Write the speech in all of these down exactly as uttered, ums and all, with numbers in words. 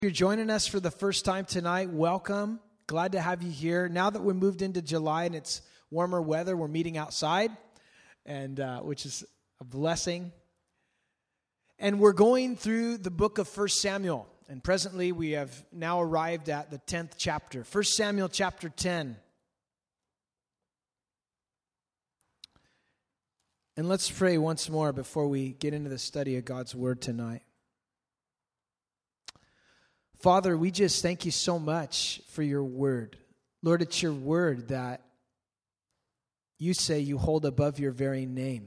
If you're joining us for the first time tonight, welcome. Glad to have you here. Now that we're moved into July and it's warmer weather, we're meeting outside, and uh, which is a blessing. And we're going through the book of First Samuel. And presently we have now arrived at the tenth chapter. First Samuel chapter ten. And let's pray once more before we get into the study of God's Word tonight. Father, we just thank you so much for your word. Lord, it's your word that you say you hold above your very name.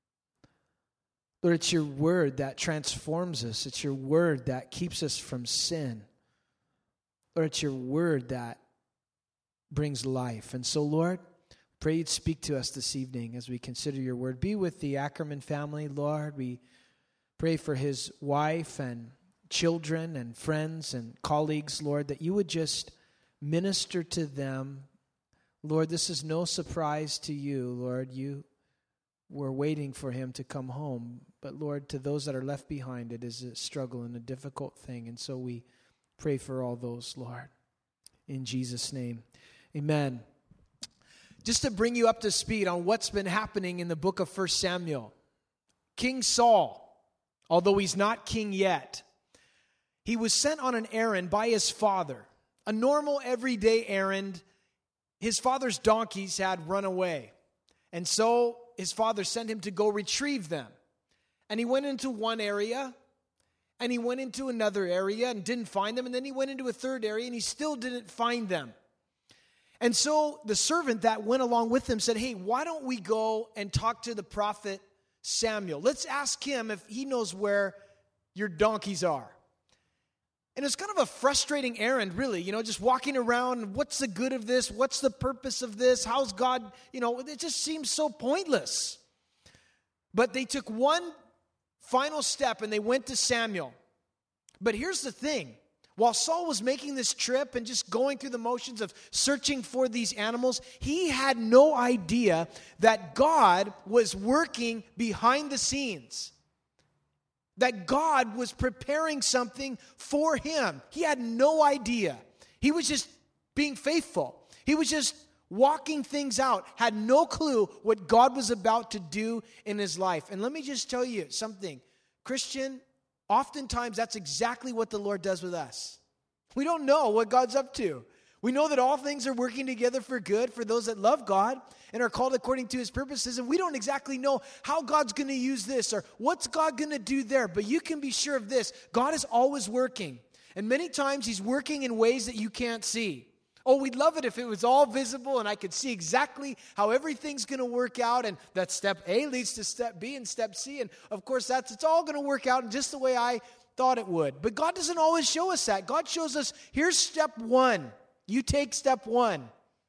Lord, it's your word that transforms us. It's your word that keeps us from sin. Lord, it's your word that brings life. And so, Lord, pray you'd speak to us this evening as we consider your word. Be with the Ackerman family, Lord. We pray for his wife and children and friends and colleagues, Lord, that you would just minister to them. Lord, this is no surprise to you, Lord. You were waiting for him to come home. But Lord, to those that are left behind, it is a struggle and a difficult thing. And so we pray for all those, Lord. In Jesus' name, amen. Just to bring you up to speed on what's been happening in the book of First Samuel. King Saul, although he's not king yet, he was sent on an errand by his father, a normal everyday errand. His father's donkeys had run away, and so his father sent him to go retrieve them. And he went into one area, and he went into another area and didn't find them, and then he went into a third area, and he still didn't find them. And so the servant that went along with him said, hey, why don't we go and talk to the prophet Samuel? Let's ask him if he knows where your donkeys are. And it's kind of a frustrating errand, really, you know, just walking around. What's the good of this? What's the purpose of this? How's God, you know, it just seems so pointless. But they took one final step and they went to Samuel. But here's the thing. While Saul was making this trip and just going through the motions of searching for these animals, he had no idea that God was working behind the scenes. That God was preparing something for him. He had no idea. He was just being faithful. He was just walking things out. Had no clue what God was about to do in his life. And let me just tell you something. Christian, oftentimes that's exactly what the Lord does with us. We don't know what God's up to. We know that all things are working together for good for those that love God and are called according to his purposes. And we don't exactly know how God's going to use this or what's God going to do there. But you can be sure of this. God is always working. And many times he's working in ways that you can't see. Oh, we'd love it if it was all visible and I could see exactly how everything's going to work out. And that step A leads to step B and step C. And of course, that's it's all going to work out in just the way I thought it would. But God doesn't always show us that. God shows us, here's step one. You take step one.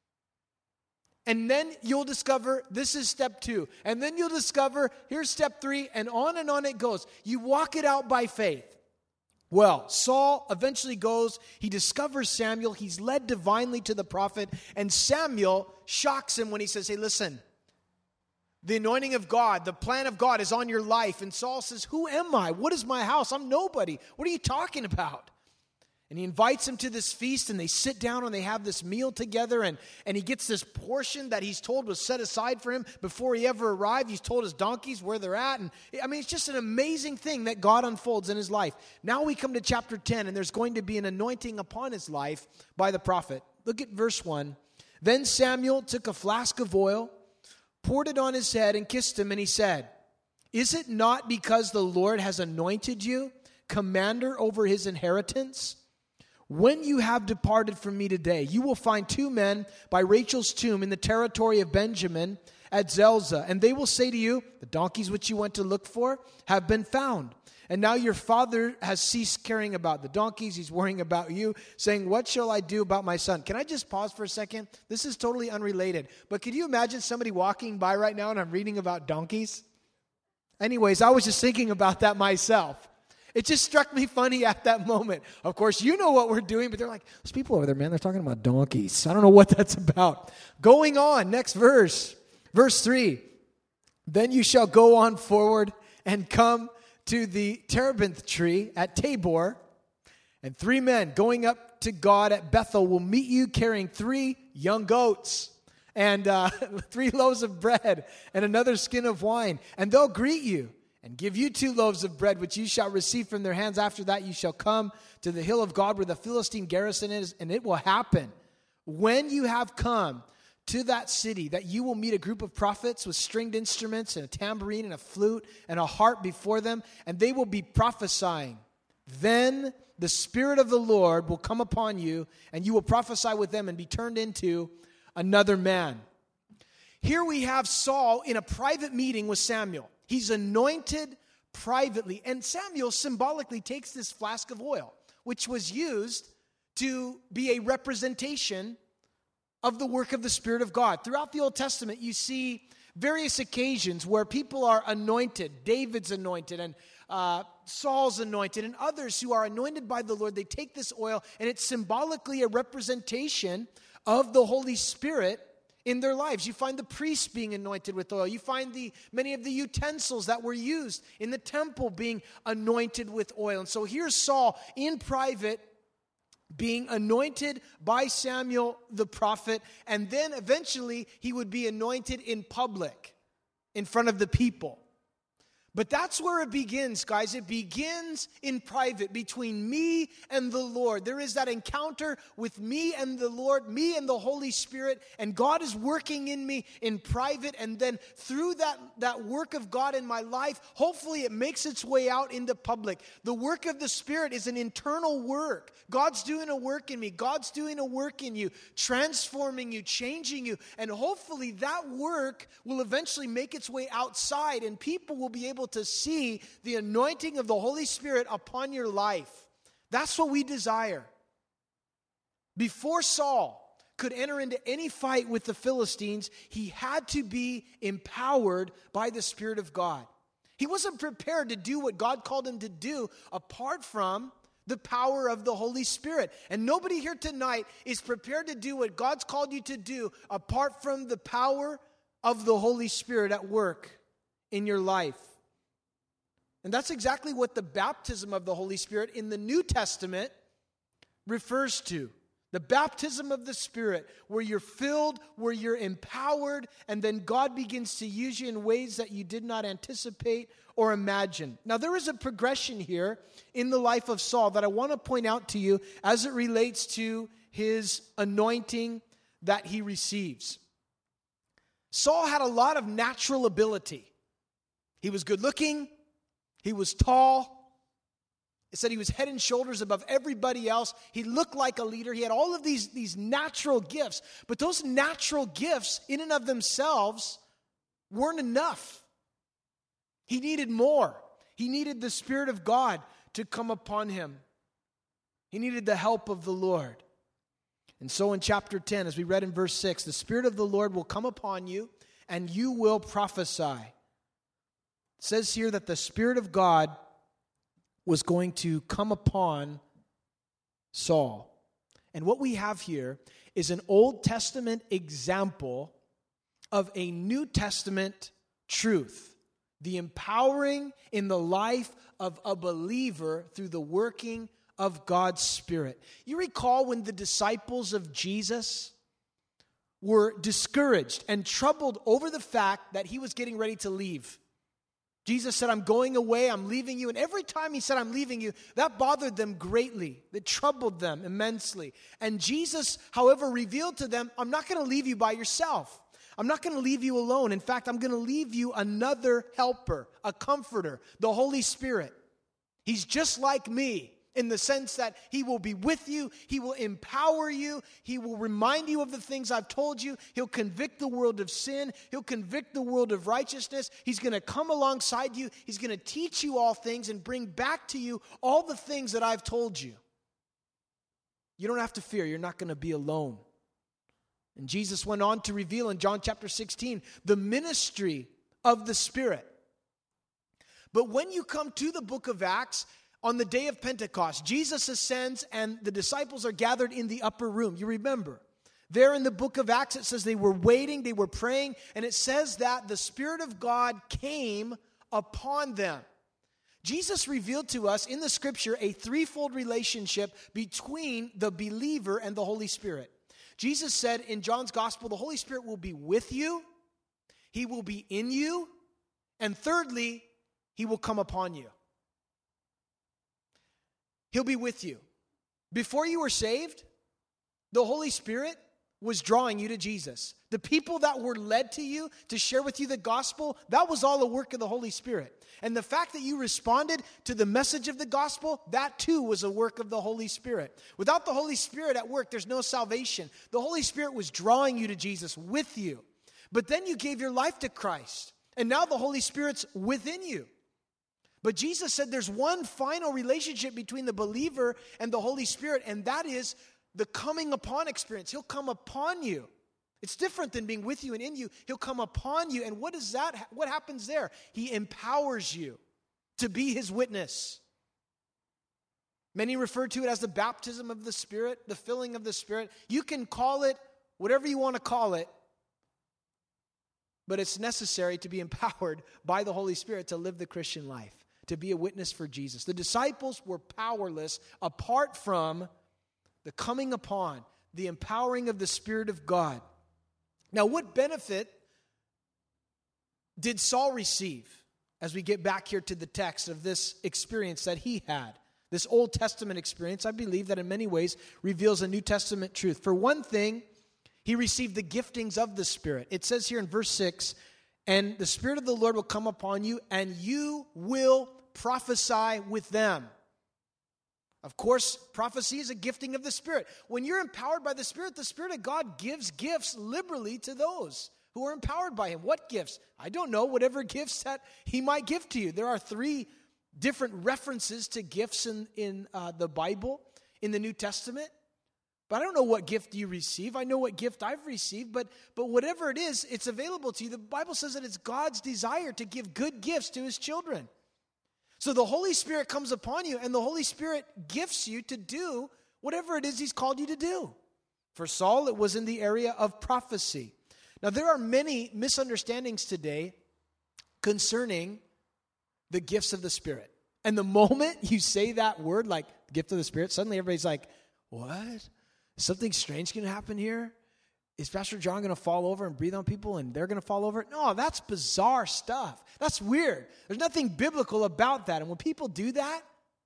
And then you'll discover this is step two. And then you'll discover here's step three. And on and on it goes. You walk it out by faith. Well, Saul eventually goes. He discovers Samuel. He's led divinely to the prophet. And Samuel shocks him when he says, hey, listen. The anointing of God, the plan of God is on your life. And Saul says, who am I? What is my house? I'm nobody. What are you talking about? And he invites him to this feast, and they sit down and they have this meal together, and, and he gets this portion that he's told was set aside for him before he ever arrived. He's told his donkeys where they're at. And I mean, it's just an amazing thing that God unfolds in his life. Now we come to chapter ten, and there's going to be an anointing upon his life by the prophet. Look at verse one. Then Samuel took a flask of oil, poured it on his head, and kissed him, and he said, is it not because the Lord has anointed you commander over his inheritance? When you have departed from me today, you will find two men by Rachel's tomb in the territory of Benjamin at Zelzah. And they will say to you, the donkeys which you went to look for have been found. And now your father has ceased caring about the donkeys. He's worrying about you, saying, what shall I do about my son? Can I just pause for a second? This is totally unrelated. But could you imagine somebody walking by right now and I'm reading about donkeys? Anyways, I was just thinking about that myself. It just struck me funny at that moment. Of course, you know what we're doing, but they're like, those people over there, man, they're talking about donkeys. I don't know what that's about. Going on, next verse. Verse three. Then you shall go on forward and come to the terebinth tree at Tabor, And three men going up to God at Bethel will meet you carrying three young goats and uh, three loaves of bread and another skin of wine. And they'll greet you and give you two loaves of bread, which you shall receive from their hands. After that, you shall come to the hill of God where the Philistine garrison is, and it will happen when you have come to that city that you will meet a group of prophets with stringed instruments and a tambourine and a flute and a harp before them, and they will be prophesying. Then the Spirit of the Lord will come upon you, and you will prophesy with them and be turned into another man. Here we have Saul in a private meeting with Samuel. He's anointed privately, and Samuel symbolically takes this flask of oil, which was used to be a representation of the work of the Spirit of God. Throughout the Old Testament, you see various occasions where people are anointed. David's anointed, and uh, Saul's anointed, and others who are anointed by the Lord. They take this oil, and it's symbolically a representation of the Holy Spirit in their lives. You find the priests being anointed with oil. You find the many of the utensils that were used in the temple being anointed with oil. And so here's Saul in private being anointed by Samuel the prophet, and then eventually he would be anointed in public in front of the people. But that's where it begins, guys. It begins in private between me and the Lord. There is that encounter with me and the Lord, me and the Holy Spirit, and God is working in me in private, and then through that, that work of God in my life, hopefully it makes its way out into public. The work of the Spirit is an internal work. God's doing a work in me. God's doing a work in you, transforming you, changing you, and hopefully that work will eventually make its way outside, and people will be able to see the anointing of the Holy Spirit upon your life. That's what we desire. Before Saul could enter into any fight with the Philistines, he had to be empowered by the Spirit of God. He wasn't prepared to do what God called him to do apart from the power of the Holy Spirit. And nobody here tonight is prepared to do what God's called you to do apart from the power of the Holy Spirit at work in your life. And that's exactly what the baptism of the Holy Spirit in the New Testament refers to. The baptism of the Spirit, where you're filled, where you're empowered, and then God begins to use you in ways that you did not anticipate or imagine. Now, there is a progression here in the life of Saul that I want to point out to you as it relates to his anointing that he receives. Saul had a lot of natural ability. He was good looking. He was tall. It said he was head and shoulders above everybody else. He looked like a leader. He had all of these, these natural gifts. But those natural gifts, in and of themselves, weren't enough. He needed more. He needed the Spirit of God to come upon him. He needed the help of the Lord. And so in chapter ten, as we read in verse six, the Spirit of the Lord will come upon you, and you will prophesy. It says here that the Spirit of God was going to come upon Saul. And what we have here is an Old Testament example of a New Testament truth. The empowering in the life of a believer through the working of God's Spirit. You recall when the disciples of Jesus were discouraged and troubled over the fact that he was getting ready to leave. Jesus said, I'm going away, I'm leaving you. And every time he said, I'm leaving you, that bothered them greatly. It troubled them immensely. And Jesus, however, revealed to them, I'm not going to leave you by yourself. I'm not going to leave you alone. In fact, I'm going to leave you another helper, a comforter, the Holy Spirit. He's just like me in the sense that he will be with you. He will empower you. He will remind you of the things I've told you. He'll convict the world of sin. He'll convict the world of righteousness. He's going to come alongside you. He's going to teach you all things and bring back to you all the things that I've told you. You don't have to fear. You're not going to be alone. And Jesus went on to reveal in John chapter sixteen the ministry of the Spirit. But when you come to the book of Acts, on the day of Pentecost, Jesus ascends and the disciples are gathered in the upper room. You remember, there in the book of Acts it says they were waiting, they were praying, and it says that the Spirit of God came upon them. Jesus revealed to us in the scripture a threefold relationship between the believer and the Holy Spirit. Jesus said in John's gospel, the Holy Spirit will be with you, he will be in you, and thirdly, he will come upon you. He'll be with you. Before you were saved, the Holy Spirit was drawing you to Jesus. The people that were led to you to share with you the gospel, that was all a work of the Holy Spirit. And the fact that you responded to the message of the gospel, that too was a work of the Holy Spirit. Without the Holy Spirit at work, there's no salvation. The Holy Spirit was drawing you to Jesus with you. But then you gave your life to Christ, and now the Holy Spirit's within you. But Jesus said there's one final relationship between the believer and the Holy Spirit, and that is the coming upon experience. He'll come upon you. It's different than being with you and in you. He'll come upon you. And what is that? What happens there? He empowers you to be his witness. Many refer to it as the baptism of the Spirit, the filling of the Spirit. You can call it whatever you want to call it, but it's necessary to be empowered by the Holy Spirit to live the Christian life, to be a witness for Jesus. The disciples were powerless apart from the coming upon, the empowering of the Spirit of God. Now, what benefit did Saul receive as we get back here to the text of this experience that he had? This Old Testament experience, I believe that in many ways reveals a New Testament truth. For one thing, he received the giftings of the Spirit. It says here in verse six, and the Spirit of the Lord will come upon you, and you will prophesy with them. Of course, prophecy is a gifting of the Spirit. When you're empowered by the Spirit, the Spirit of God gives gifts liberally to those who are empowered by him. What gifts? I don't know, whatever gifts that he might give to you. There are three different references to gifts in, in uh, the Bible, in the New Testament. But I don't know what gift you receive. I know what gift I've received, but, but whatever it is, it's available to you. The Bible says that it's God's desire to give good gifts to his children. So the Holy Spirit comes upon you, and the Holy Spirit gifts you to do whatever it is he's called you to do. For Saul, it was in the area of prophecy. Now, there are many misunderstandings today concerning the gifts of the Spirit. And the moment you say that word, like gift of the Spirit, suddenly everybody's like, what? Is something strange going to happen here? Is Pastor John going to fall over and breathe on people and they're going to fall over? No, that's bizarre stuff. That's weird. There's nothing biblical about that. And when people do that,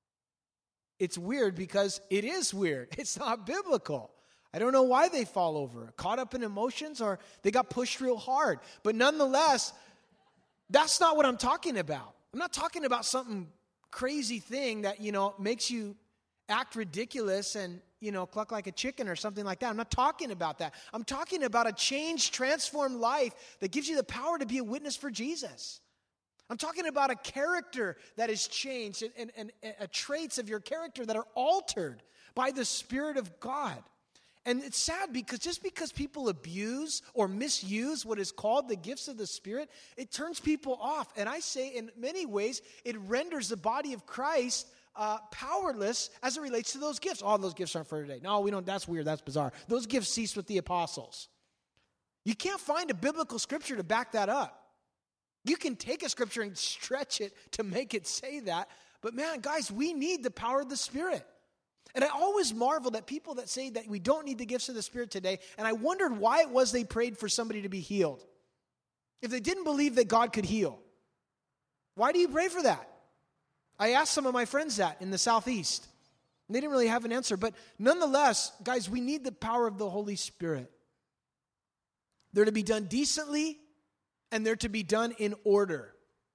it's weird because it is weird. It's not biblical. I don't know why they fall over, caught up in emotions or they got pushed real hard. But nonetheless, that's not what I'm talking about. I'm not talking about something crazy thing that, you know, makes you act ridiculous and, you know, cluck like a chicken or something like that. I'm not talking about that. I'm talking about a changed, transformed life that gives you the power to be a witness for Jesus. I'm talking about a character that is changed and, and, and, and uh, traits of your character that are altered by the Spirit of God. And it's sad because just because people abuse or misuse what is called the gifts of the Spirit, it turns people off. And I say in many ways, it renders the body of Christ uh, powerless as it relates to those gifts. All those gifts aren't for today. No, we don't. That's weird. That's bizarre. Those gifts ceased with the apostles. You can't find a biblical scripture to back that up. You can take a scripture and stretch it to make it say that. But man, guys, we need the power of the Spirit. And I always marvel at people that say that we don't need the gifts of the Spirit today. And I wondered why it was they prayed for somebody to be healed. If they didn't believe that God could heal, why do you pray for that? I asked some of my friends that in the Southeast. And they didn't really have an answer. But nonetheless, guys, we need the power of the Holy Spirit. They're to be done decently, and they're to be done in order.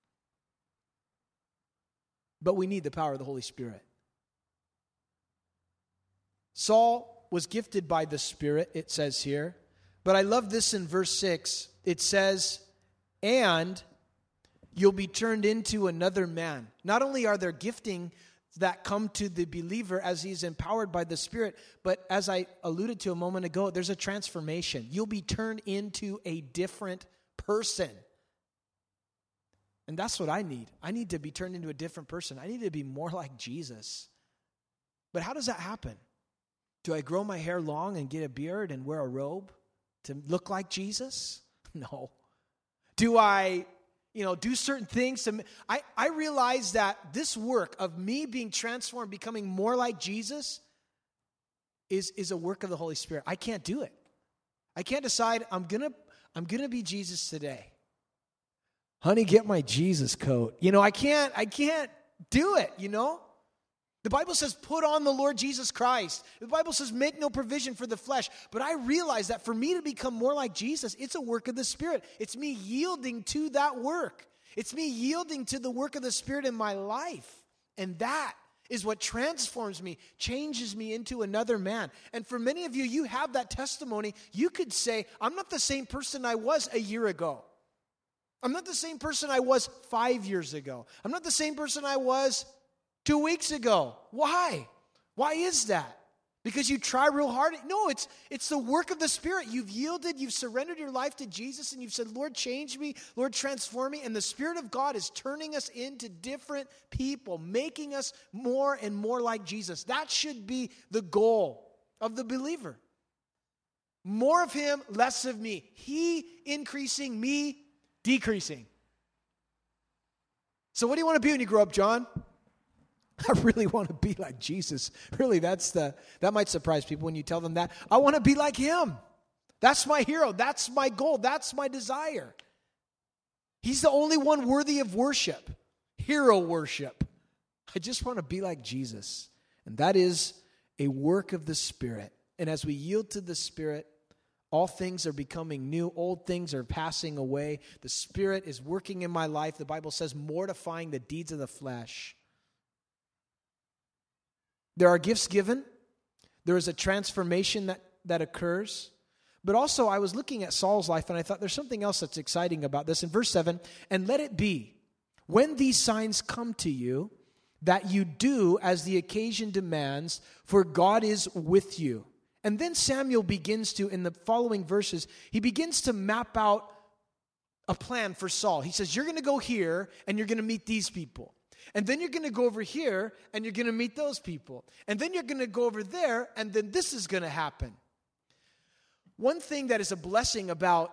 But we need the power of the Holy Spirit. Saul was gifted by the Spirit, it says here. But I love this in verse six. It says, and you'll be turned into another man. Not only are there gifting that come to the believer as he's empowered by the Spirit, but as I alluded to a moment ago, there's a transformation. You'll be turned into a different person. And that's what I need. I need to be turned into a different person. I need to be more like Jesus. But how does that happen? Do I grow my hair long and get a beard and wear a robe to look like Jesus? No. Do I you know, do certain things. To, I, I realized that this work of me being transformed, becoming more like Jesus, is, is a work of the Holy Spirit. I can't do it. I can't decide, I'm gonna, I'm gonna be Jesus today. Honey, get my Jesus coat. You know, I can't, I can't do it, you know? The Bible says, put on the Lord Jesus Christ. The Bible says, make no provision for the flesh. But I realize that for me to become more like Jesus, it's a work of the Spirit. It's me yielding to that work. It's me yielding to the work of the Spirit in my life. And that is what transforms me, changes me into another man. And for many of you, you have that testimony. You could say, I'm not the same person I was a year ago. I'm not the same person I was five years ago. I'm not the same person I was two weeks ago. Why? Why is that? Because you try real hard? No, it's it's the work of the Spirit. You've yielded, you've surrendered your life to Jesus, and you've said, Lord, change me, Lord, transform me. And the Spirit of God is turning us into different people, making us more and more like Jesus. That should be the goal of the believer. More of Him, less of me. He increasing, me decreasing. So what do you want to be when you grow up, John? I really want to be like Jesus. Really, that's the that might surprise people when you tell them that. I want to be like Him. That's my hero. That's my goal. That's my desire. He's the only one worthy of worship. Hero worship. I just want to be like Jesus. And that is a work of the Spirit. And as we yield to the Spirit, all things are becoming new. Old things are passing away. The Spirit is working in my life. The Bible says, mortifying the deeds of the flesh. There are gifts given. There is a transformation that, that occurs. But also, I was looking at Saul's life, and I thought there's something else that's exciting about this. In verse seven, and let it be, when these signs come to you, that you do as the occasion demands, for God is with you. And then Samuel begins to, in the following verses, he begins to map out a plan for Saul. He says, you're going to go here, and you're going to meet these people. And then you're going to go over here, and you're going to meet those people. And then you're going to go over there, and then this is going to happen. One thing that is a blessing about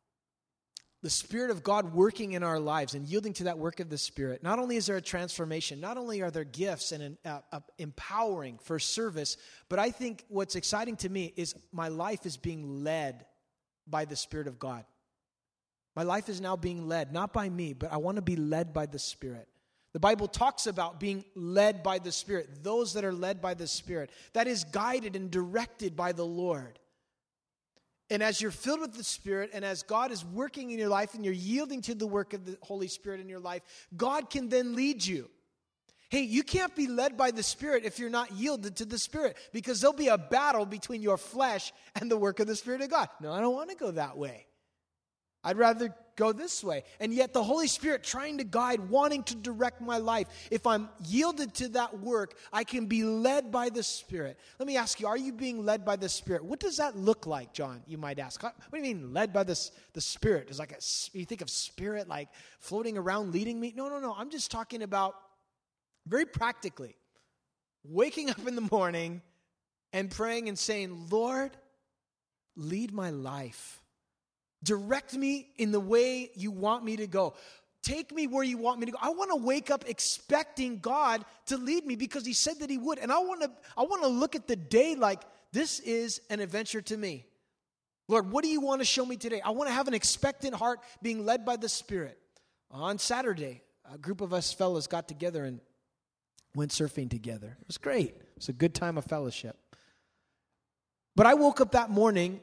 the Spirit of God working in our lives and yielding to that work of the Spirit, not only is there a transformation, not only are there gifts and an, uh, uh, empowering for service, but I think what's exciting to me is my life is being led by the Spirit of God. My life is now being led, not by me, but I want to be led by the Spirit. The Bible talks about being led by the Spirit, those that are led by the Spirit. That is guided and directed by the Lord. And as you're filled with the Spirit, and as God is working in your life, and you're yielding to the work of the Holy Spirit in your life, God can then lead you. Hey, you can't be led by the Spirit if you're not yielded to the Spirit, because there'll be a battle between your flesh and the work of the Spirit of God. No, I don't want to go that way. I'd rather go this way. And yet the Holy Spirit trying to guide, wanting to direct my life. If I'm yielded to that work, I can be led by the Spirit. Let me ask you, are you being led by the Spirit? What does that look like, John? You might ask. What do you mean led by the, the Spirit? Is like a, you think of Spirit like floating around leading me? No, no, no. I'm just talking about very practically waking up in the morning and praying and saying, Lord, lead my life. Direct me in the way you want me to go. Take me where you want me to go. I want to wake up expecting God to lead me because He said that He would. And I want to I want to look at the day like this is an adventure to me. Lord, what do you want to show me today? I want to have an expectant heart being led by the Spirit. On Saturday, a group of us fellas got together and went surfing together. It was great. It was a good time of fellowship. But I woke up that morning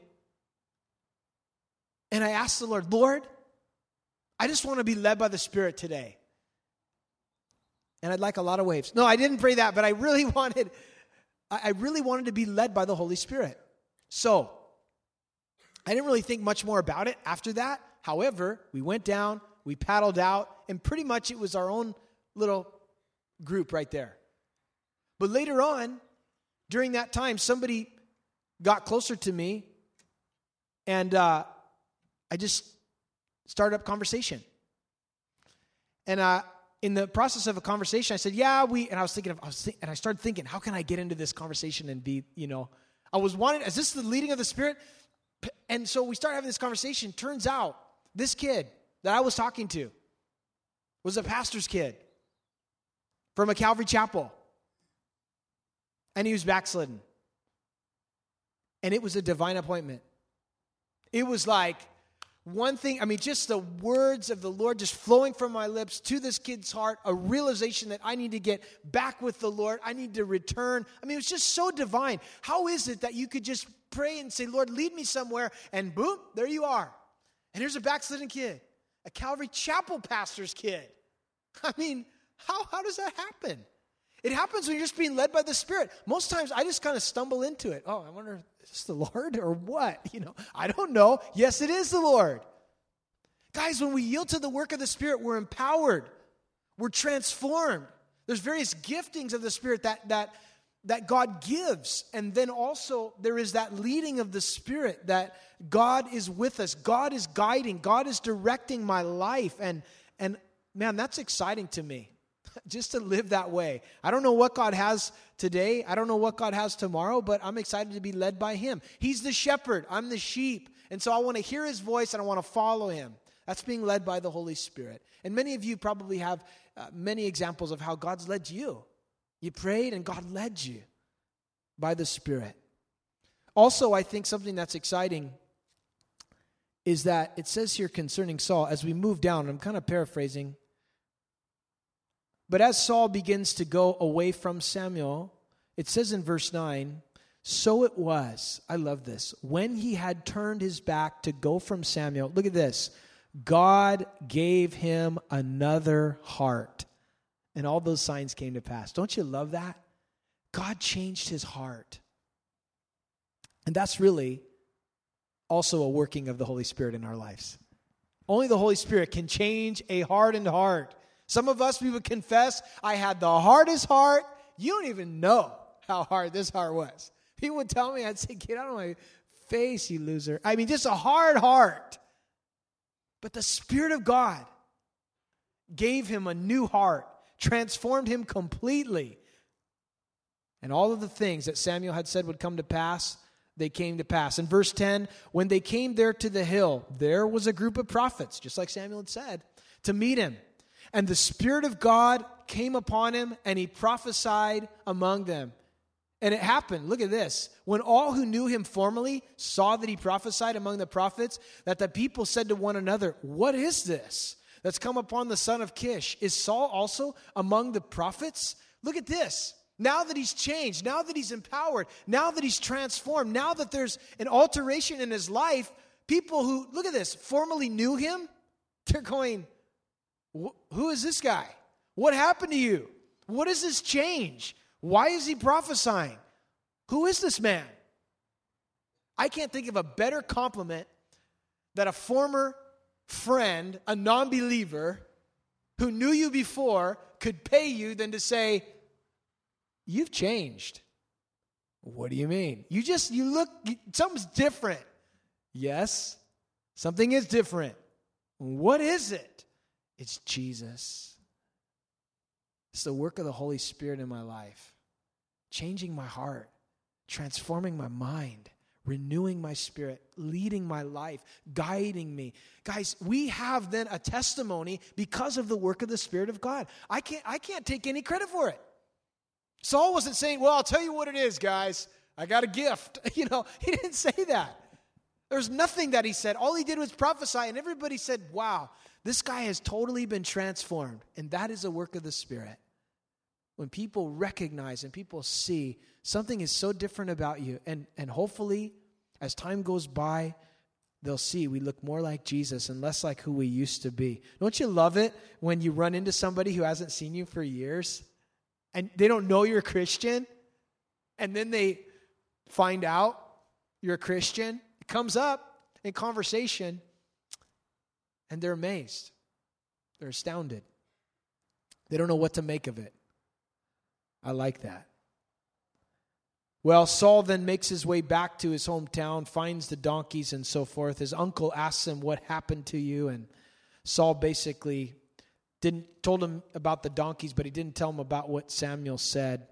and I asked the Lord, Lord, I just want to be led by the Spirit today. And I'd like a lot of waves. No, I didn't pray that, but I really wanted, I really wanted to be led by the Holy Spirit. So, I didn't really think much more about it after that. However, we went down, we paddled out, and pretty much it was our own little group right there. But later on, during that time, somebody got closer to me, and uh, I just started up conversation. And uh, in the process of a conversation, I said, yeah, we, and I was thinking of, I was think, and I started thinking, how can I get into this conversation and be, you know, I was wanting, is this the leading of the Spirit? And so we started having this conversation. Turns out, this kid that I was talking to, was a pastor's kid from a Calvary chapel. And he was backslidden. And it was a divine appointment. It was like one thing, I mean, just the words of the Lord just flowing from my lips to this kid's heart, a realization that I need to get back with the Lord. I need to return. I mean, it was just so divine. How is it that you could just pray and say, Lord, lead me somewhere, and boom, there you are. And here's a backslidden kid, a Calvary Chapel pastor's kid. I mean, how, how does that happen? It happens when you're just being led by the Spirit. Most times I just kind of stumble into it. Oh, I wonder, is this the Lord or what? You know, I don't know. Yes, it is the Lord. Guys, when we yield to the work of the Spirit, we're empowered. We're transformed. There's various giftings of the Spirit that that that God gives. And then also there is that leading of the Spirit that God is with us. God is guiding. God is directing my life. And, and man, that's exciting to me. Just to live that way. I don't know what God has today. I don't know what God has tomorrow, but I'm excited to be led by Him. He's the shepherd. I'm the sheep. And so I want to hear His voice and I want to follow Him. That's being led by the Holy Spirit. And many of you probably have uh, many examples of how God's led you. You prayed and God led you by the Spirit. Also, I think something that's exciting is that it says here concerning Saul, as we move down, I'm kind of paraphrasing, but as Saul begins to go away from Samuel, it says in verse nine, so it was, I love this, when he had turned his back to go from Samuel, look at this, God gave him another heart. And all those signs came to pass. Don't you love that? God changed his heart. And that's really also a working of the Holy Spirit in our lives. Only the Holy Spirit can change a hardened heart. Some of us, we would confess, I had the hardest heart. You don't even know how hard this heart was. People would tell me, I'd say, get out of my face, you loser. I mean, just a hard heart. But the Spirit of God gave him a new heart, transformed him completely. And all of the things that Samuel had said would come to pass, they came to pass. In verse ten, when they came there to the hill, there was a group of prophets, just like Samuel had said, to meet him. And the Spirit of God came upon him, and he prophesied among them. And it happened, look at this, when all who knew him formerly saw that he prophesied among the prophets, that the people said to one another, what is this that's come upon the son of Kish? Is Saul also among the prophets? Look at this. Now that he's changed, now that he's empowered, now that he's transformed, now that there's an alteration in his life, people who, look at this, formerly knew him, they're going, who is this guy? What happened to you? What is this change? Why is he prophesying? Who is this man? I can't think of a better compliment that a former friend, a non-believer, who knew you before could pay you than to say, you've changed. What do you mean? You just, you look, something's different. Yes, something is different. What is it? It's Jesus. It's the work of the Holy Spirit in my life, changing my heart, transforming my mind, renewing my spirit, leading my life, guiding me. Guys, we have then a testimony because of the work of the Spirit of God. I can't, I can't take any credit for it. Saul wasn't saying, well, I'll tell you what it is, guys. I got a gift. You know, he didn't say that. There's nothing that he said. All he did was prophesy, and everybody said, wow, this guy has totally been transformed. And that is a work of the Spirit. When people recognize and people see something is so different about you, and, and hopefully as time goes by, they'll see we look more like Jesus and less like who we used to be. Don't you love it when you run into somebody who hasn't seen you for years and they don't know you're a Christian, and then they find out you're a Christian? It comes up in conversation and they're amazed. They're astounded. They don't know what to make of it. I like that. Well, Saul then makes his way back to his hometown, finds the donkeys and so forth. His uncle asks him, what happened to you? And Saul basically didn't told him about the donkeys, but he didn't tell him about what Samuel said.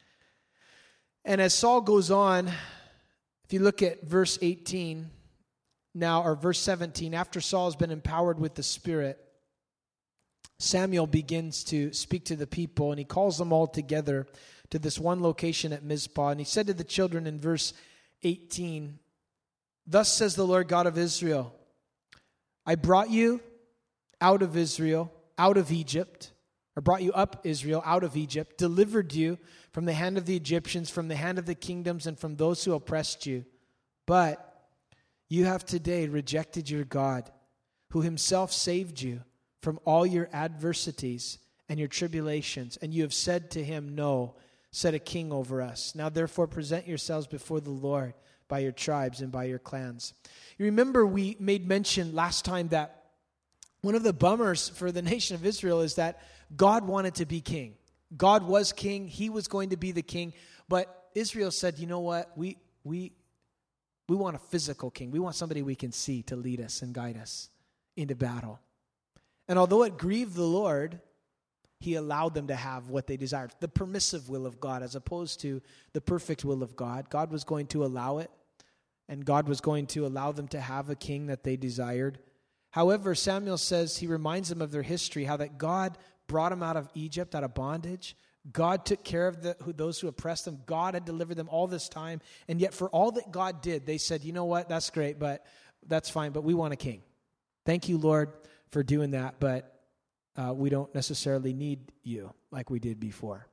And as Saul goes on, if you look at verse eighteen now, or verse seventeen, after Saul has been empowered with the Spirit, Samuel begins to speak to the people, and he calls them all together to this one location at Mizpah. And he said to the children in verse eighteen, "Thus says the Lord God of Israel, I brought you out of Israel, out of Egypt, or brought you up, Israel, out of Egypt, delivered you from the hand of the Egyptians, from the hand of the kingdoms, and from those who oppressed you. But you have today rejected your God, who himself saved you from all your adversities and your tribulations, and you have said to him, no, set a king over us. Now therefore present yourselves before the Lord by your tribes and by your clans." You remember we made mention last time that one of the bummers for the nation of Israel is that God wanted to be king. God was king. He was going to be the king. But Israel said, you know what? We we we want a physical king. We want somebody we can see to lead us and guide us into battle. And although it grieved the Lord, he allowed them to have what they desired, the permissive will of God as opposed to the perfect will of God. God was going to allow it, and God was going to allow them to have a king that they desired. However, Samuel says, he reminds them of their history, how that God brought them out of Egypt, out of bondage. God took care of the, who, those who oppressed them. God had delivered them all this time. And yet for all that God did, they said, you know what, that's great, but that's fine, but we want a king. Thank you, Lord, for doing that, but uh, we don't necessarily need you like we did before.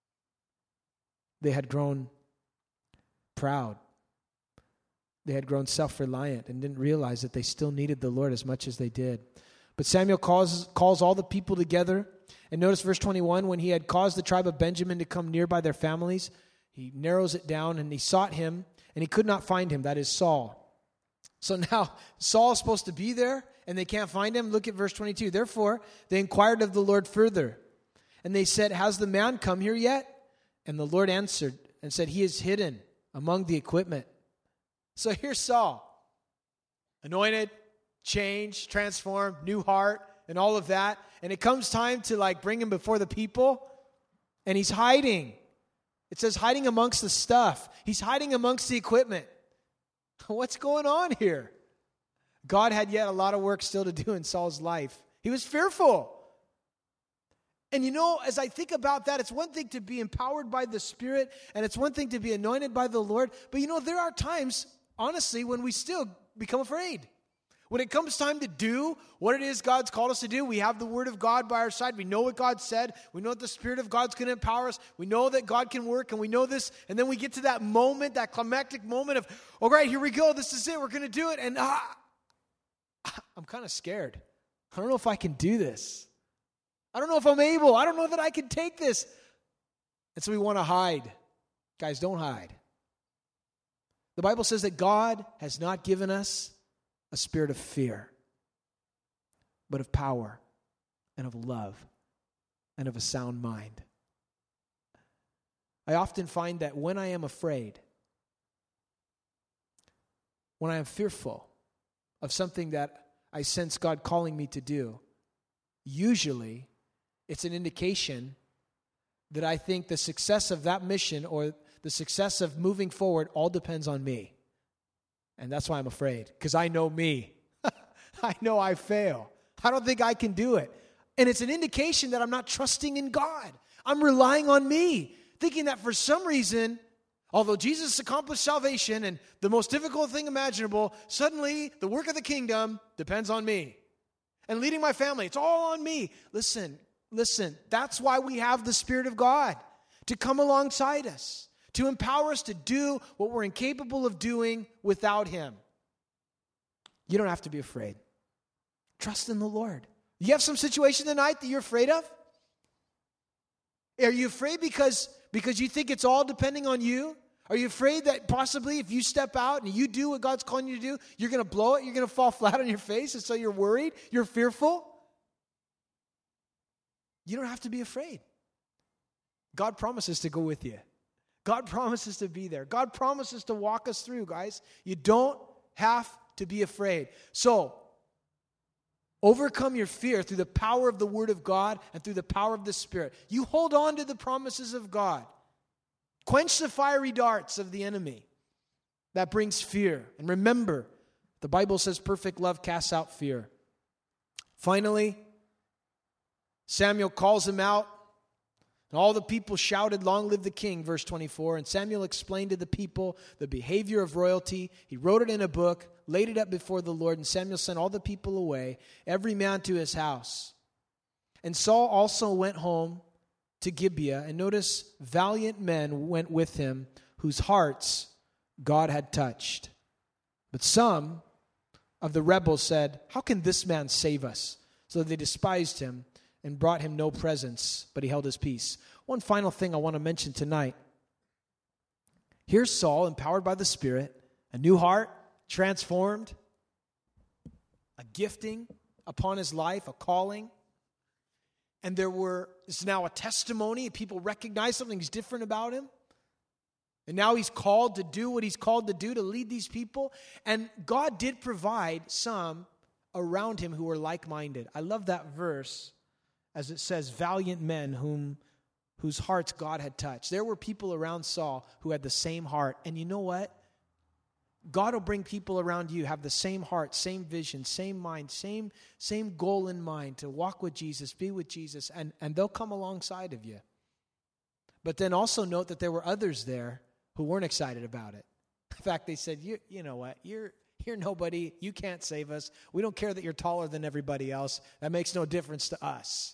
They had grown proud. They had grown self-reliant and didn't realize that they still needed the Lord as much as they did. But Samuel calls, calls all the people together. And notice verse twenty-one, when he had caused the tribe of Benjamin to come near by their families, he narrows it down, and he sought him, and he could not find him, that is Saul. So now Saul's supposed to be there, and they can't find him. Look at verse twenty-two. Therefore, they inquired of the Lord further, and they said, has the man come here yet? And the Lord answered and said, he is hidden among the equipment. So here's Saul, anointed, changed, transformed, new heart, and all of that. And it comes time to like bring him before the people, and he's hiding. It says hiding amongst the stuff. He's hiding amongst the equipment. What's going on here? God had yet a lot of work still to do in Saul's life. He was fearful. And you know, as I think about that, it's one thing to be empowered by the Spirit, and it's one thing to be anointed by the Lord. But you know, there are times, honestly, when we still become afraid. When it comes time to do what it is God's called us to do, we have the Word of God by our side. We know what God said. We know that the Spirit of God's going to empower us. We know that God can work, and we know this. And then we get to that moment, that climactic moment of, all right, here we go. This is it. We're going to do it. And ah, I'm kind of scared. I don't know if I can do this. I don't know if I'm able. I don't know that I can take this. And so we want to hide. Guys, don't hide. The Bible says that God has not given us a spirit of fear, but of power and of love and of a sound mind. I often find that when I am afraid, when I am fearful of something that I sense God calling me to do, usually it's an indication that I think the success of that mission or the success of moving forward all depends on me. And that's why I'm afraid, because I know me. I know I fail. I don't think I can do it. And it's an indication that I'm not trusting in God. I'm relying on me, thinking that for some reason, although Jesus accomplished salvation and the most difficult thing imaginable, suddenly the work of the kingdom depends on me. And leading my family, it's all on me. Listen, listen, that's why we have the Spirit of God, to come alongside us, to empower us to do what we're incapable of doing without Him. You don't have to be afraid. Trust in the Lord. You have some situation tonight that you're afraid of? Are you afraid because, because you think it's all depending on you? Are you afraid that possibly if you step out and you do what God's calling you to do, you're going to blow it, you're going to fall flat on your face, and so you're worried, you're fearful? You don't have to be afraid. God promises to go with you. God promises to be there. God promises to walk us through, guys. You don't have to be afraid. So, overcome your fear through the power of the Word of God and through the power of the Spirit. You hold on to the promises of God. Quench the fiery darts of the enemy that brings fear. And remember, the Bible says perfect love casts out fear. Finally, Samuel calls him out, and all the people shouted, "Long live the king," verse twenty-four. And Samuel explained to the people the behavior of royalty. He wrote it in a book, laid it up before the Lord, and Samuel sent all the people away, every man to his house. And Saul also went home to Gibeah, and notice, valiant men went with him, whose hearts God had touched. But some of the rebels said, "How can this man save us?" So they despised him and brought him no presents, but he held his peace. One final thing I want to mention tonight. Here's Saul, empowered by the Spirit, a new heart, transformed, a gifting upon his life, a calling. And there were, it's now a testimony. People recognize something's different about him. And now he's called to do what he's called to do, to lead these people. And God did provide some around him who were like-minded. I love that verse as it says, valiant men whom whose hearts God had touched. There were people around Saul who had the same heart. And you know what? God will bring people around you, have the same heart, same vision, same mind, same, same goal in mind to walk with Jesus, be with Jesus, and, and they'll come alongside of you. But then also note that there were others there who weren't excited about it. In fact, they said, you, you know what, you're, you're nobody, you can't save us. We don't care that you're taller than everybody else. That makes no difference to us.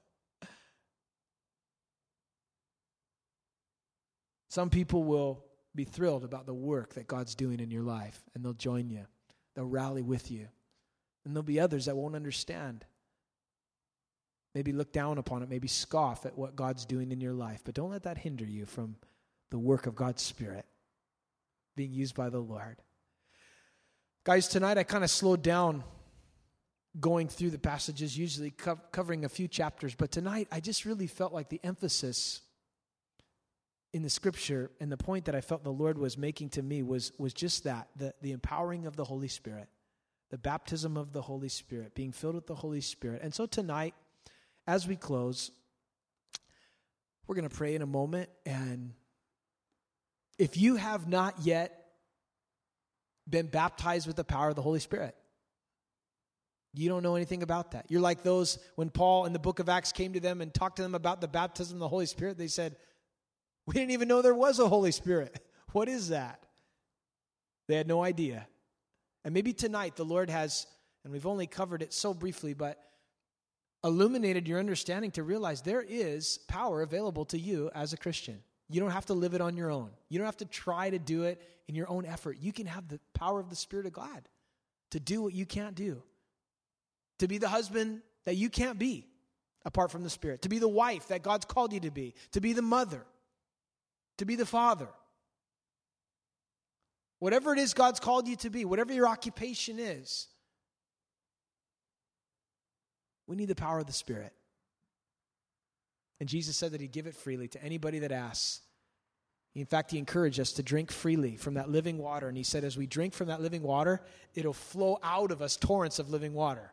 Some people will be thrilled about the work that God's doing in your life, and they'll join you. They'll rally with you. And there'll be others that won't understand. Maybe look down upon it, maybe scoff at what God's doing in your life. But don't let that hinder you from the work of God's Spirit being used by the Lord. Guys, tonight I kind of slowed down going through the passages, usually co- covering a few chapters. But tonight I just really felt like the emphasis in the Scripture, and the point that I felt the Lord was making to me was, was just that, the, the empowering of the Holy Spirit, the baptism of the Holy Spirit, being filled with the Holy Spirit. And so tonight, as we close, we're going to pray in a moment, and if you have not yet been baptized with the power of the Holy Spirit, you don't know anything about that. You're like those, when Paul in the book of Acts came to them and talked to them about the baptism of the Holy Spirit, they said, "We didn't even know there was a Holy Spirit. What is that?" They had no idea. And maybe tonight the Lord has, and we've only covered it so briefly, but illuminated your understanding to realize there is power available to you as a Christian. You don't have to live it on your own. You don't have to try to do it in your own effort. You can have the power of the Spirit of God to do what you can't do. To be the husband that you can't be apart from the Spirit. To be the wife that God's called you to be. To be the mother. To be the father. Whatever it is God's called you to be, whatever your occupation is, we need the power of the Spirit. And Jesus said that He'd give it freely to anybody that asks. In fact, He encouraged us to drink freely from that living water. And He said, as we drink from that living water, it'll flow out of us torrents of living water.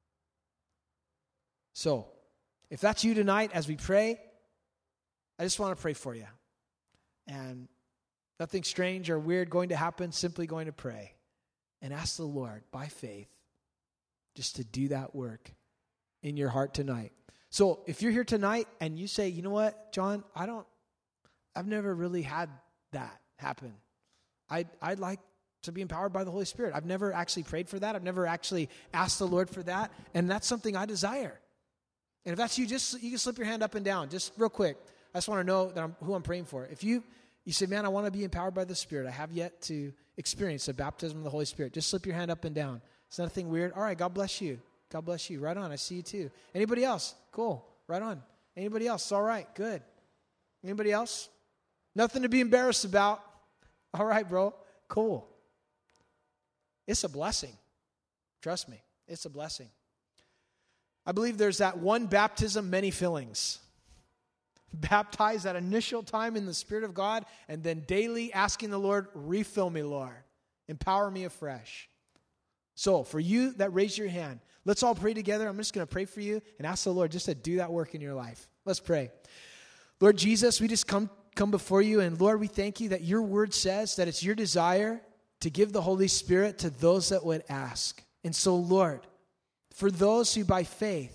So, if that's you tonight, as we pray, I just want to pray for you. And nothing strange or weird going to happen, simply going to pray and ask the Lord by faith just to do that work in your heart tonight. So if you're here tonight and you say, you know what, John, I don't, I've never really had that happen. I'd, I'd like to be empowered by the Holy Spirit. I've never actually prayed for that. I've never actually asked the Lord for that. And that's something I desire. And if that's you, just you can slip your hand up and down, just real quick. I just want to know that I'm, who I'm praying for. If you you say, man, I want to be empowered by the Spirit. I have yet to experience the baptism of the Holy Spirit. Just slip your hand up and down. It's nothing weird. All right, God bless you. God bless you. Right on. I see you too. Anybody else? Cool. Right on. Anybody else? All right. Good. Anybody else? Nothing to be embarrassed about. All right, bro. Cool. It's a blessing. Trust me. It's a blessing. I believe there's that one baptism, many fillings. Baptize that initial time in the Spirit of God, and then daily asking the Lord, refill me, Lord. Empower me afresh. So, for you that raise your hand, let's all pray together. I'm just going to pray for you and ask the Lord just to do that work in your life. Let's pray. Lord Jesus, we just come, come before you, and Lord, we thank you that your word says that it's your desire to give the Holy Spirit to those that would ask. And so, Lord, for those who by faith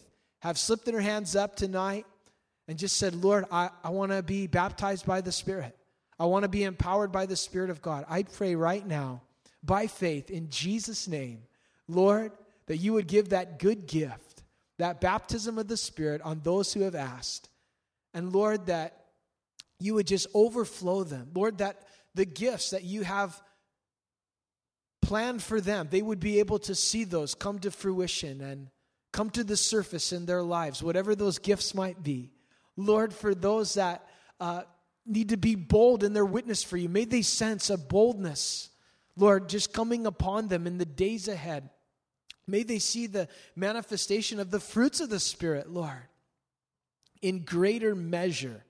have slipped their hands up tonight and just said, Lord, I, I want to be baptized by the Spirit. I want to be empowered by the Spirit of God. I pray right now, by faith, in Jesus' name, Lord, that you would give that good gift, that baptism of the Spirit on those who have asked. And Lord, that you would just overflow them. Lord, that the gifts that you have planned for them, they would be able to see those come to fruition and come to the surface in their lives, whatever those gifts might be. Lord, for those that uh, need to be bold in their witness for you, may they sense a boldness, Lord, just coming upon them in the days ahead. May they see the manifestation of the fruits of the Spirit, Lord, in greater measure.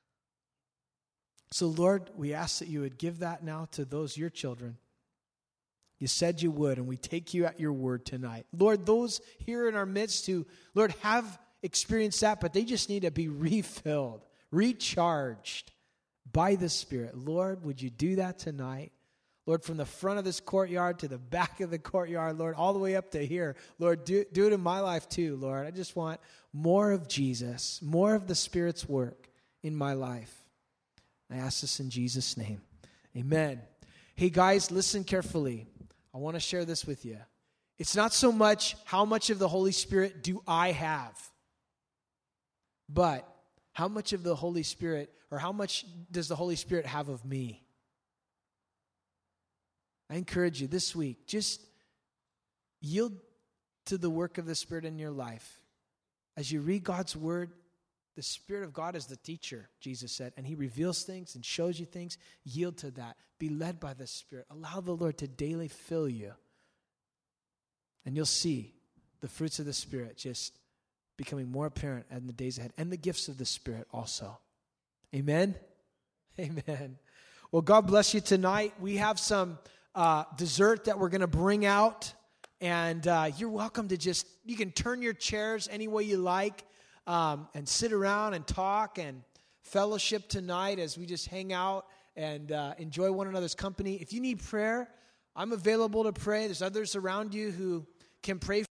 So, Lord, we ask that you would give that now to those, your children. You said you would, and we take you at your word tonight. Lord, those here in our midst who, Lord, have experienced that, but they just need to be refilled, recharged by the Spirit. Lord, would you do that tonight? Lord, from the front of this courtyard to the back of the courtyard, Lord, all the way up to here. Lord, do, do it in my life too, Lord. I just want more of Jesus, more of the Spirit's work in my life. I ask this in Jesus' name. Amen. Hey, guys, listen carefully. I want to share this with you. It's not so much how much of the Holy Spirit do I have, but how much of the Holy Spirit, or how much does the Holy Spirit have of me? I encourage you this week, just yield to the work of the Spirit in your life. As you read God's word, the Spirit of God is the teacher, Jesus said, and he reveals things and shows you things. Yield to that. Be led by the Spirit. Allow the Lord to daily fill you. And you'll see the fruits of the Spirit just becoming more apparent in the days ahead, and the gifts of the Spirit also. Amen? Amen. Well, God bless you tonight. We have some uh, dessert that we're going to bring out, and uh, you're welcome to just, you can turn your chairs any way you like. Um, and sit around and talk and fellowship tonight as we just hang out and uh, enjoy one another's company. If you need prayer, I'm available to pray. There's others around you who can pray